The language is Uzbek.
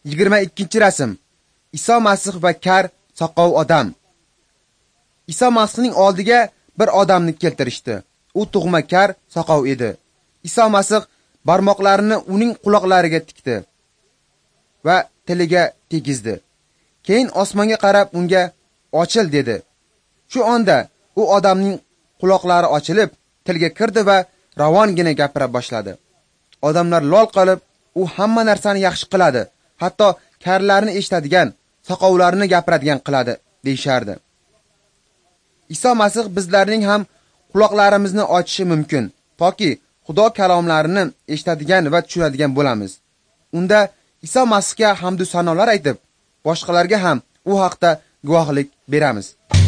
22 rasm. Iso Masih va kar soqov odam. Iso Masihning oldiga bir odamni keltirishdi. U tug'makar soqov edi. Iso Masih barmoqlarini uning quloqlariga tikdi va tiliga tegizdi. Keyin osmonga qarab unga ochil dedi. Shu onda u odamning quloqlari ochilib, tilga kirdi va ravongina gapira boshladi. Odamlar lol qolib, u hamma narsani yaxshi qiladi, hatto karlarni eshitadigan, soqovlarni gapiradigan qiladi deyshardi. Iso Masih bizlarning ham quloqlarimizni ochishi mumkin, toki Xudo kalomlarini eshitadigan va tushunadigan bo'lamiz. Unda Iso Masihga hamd va sanolar aytib, boshqalarga ham u haqda guvohlik beramiz.